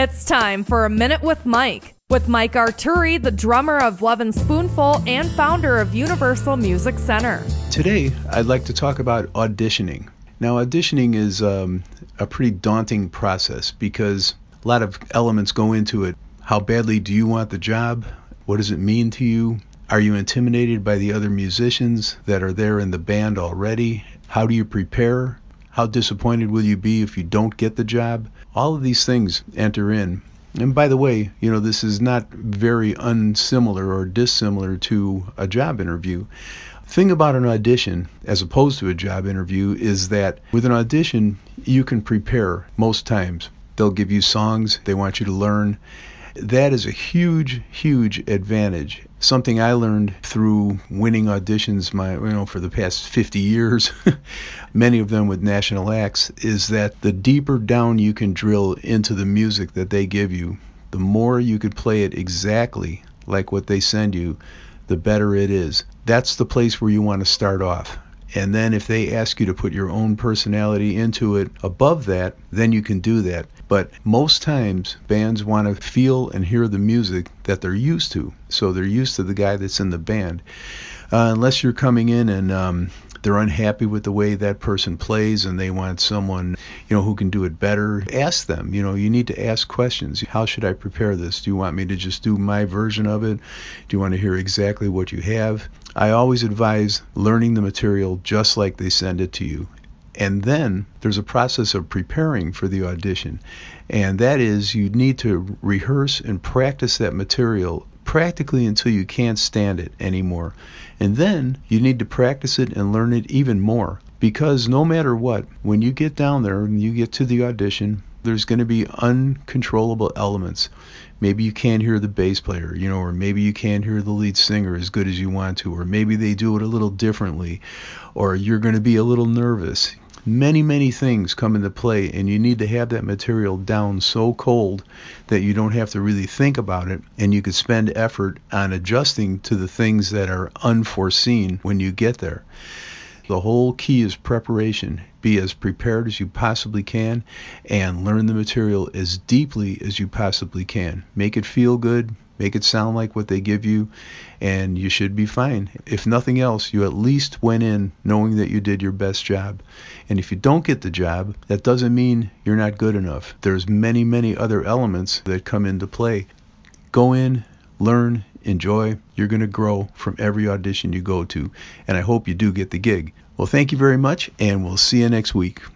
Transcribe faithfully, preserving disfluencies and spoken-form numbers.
It's time for A Minute with Mike, with Mike Arturi, the drummer of Love and Spoonful and founder of Universal Music Center. Today, I'd like to talk about auditioning. Now, auditioning is um, a pretty daunting process because a lot of elements go into it. How badly do you want the job? What does it mean to you? Are you intimidated by the other musicians that are there in the band already? How do you prepare? How disappointed will you be if you don't get the job? All of these things enter in. And by the way, you know, this is not very unsimilar or dissimilar to a job interview. The thing about an audition, as opposed to a job interview, is that with an audition, you can prepare most times. They'll give you songs they want you to learn. That is a huge, huge advantage. Something I learned through winning auditions my, you know, for the past fifty years, many of them with national acts, is that the deeper down you can drill into the music that they give you, the more you could play it exactly like what they send you, the better it is. That's the place where you want to start off. And then if they ask you to put your own personality into it above that, then you can do that. But most times, bands want to feel and hear the music that they're used to. So they're used to the guy that's in the band. Uh, unless you're coming in and um, they're unhappy with the way that person plays and they want someone, you know, who can do it better, ask them. You know, you need to ask questions. How should I prepare this? Do you want me to just do my version of it? Do you want to hear exactly what you have? I always advise learning the material just like they send it to you. And then there's a process of preparing for the audition. And that is you need to rehearse and practice that material practically until you can't stand it anymore. And then you need to practice it and learn it even more. Because no matter what, when you get down there and you get to the audition, there's going to be uncontrollable elements. Maybe you can't hear the bass player, you know, or maybe you can't hear the lead singer as good as you want to, or maybe they do it a little differently, or you're going to be a little nervous. Many, many things come into play, and you need to have that material down so cold that you don't have to really think about it, and you could spend effort on adjusting to the things that are unforeseen when you get there. The whole key is preparation. Be as prepared as you possibly can and learn the material as deeply as you possibly can. Make it feel good, make it sound like what they give you, and you should be fine. If nothing else, you at least went in knowing that you did your best job. And if you don't get the job, that doesn't mean you're not good enough. There's many, many other elements that come into play. Go in, learn, enjoy. You're going to grow from every audition you go to, and I hope you do get the gig. Well, thank you very much, and we'll see you next week.